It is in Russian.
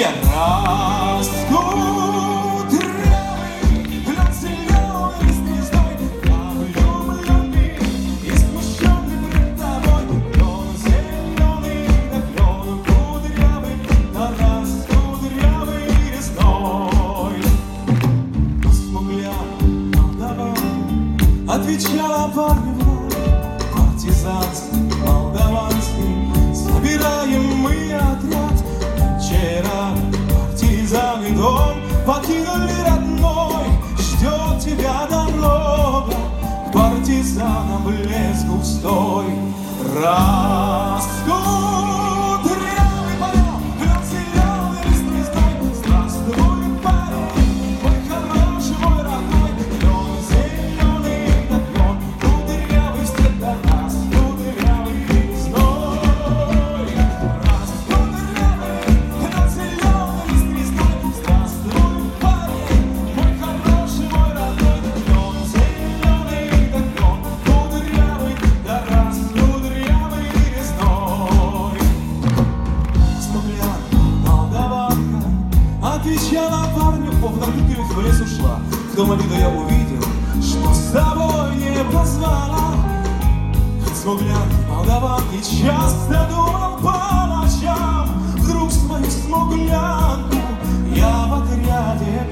где растут травы, лед зеленой звездой, влюбленный и смущенный пред тобой. Клен зеленый, да клен кудрявый, да раз кудрявый резной. Смуглянка молдаванка отвечала парню вновь: партизанский, молдаванский, собираем мы отряд. Вчера партизаны дом покинули родной, ждет тебя дорога к партизанам лес густой. Раскудрявый полет, клен зеленый звездой. Здравствуй, парень, мой хороший, мой родной. Клен зеленый, да клен кудрявый, встреть до нас кудрявый весной. Раскудрявый, клен зеленый звездой. Здравствуй, парень, мой хороший, мой родной. Клен зеленый, да клен кудрявый, да раз кудрявый весной. Смуглянка молдаванка отвечала парню: повторю, ты ведь в лес ушла. В том обиду я увидел, что с тобой не позвала. Смуглянка молдаванки часто думал по ночам. Вдруг свою смуглянку я в отряде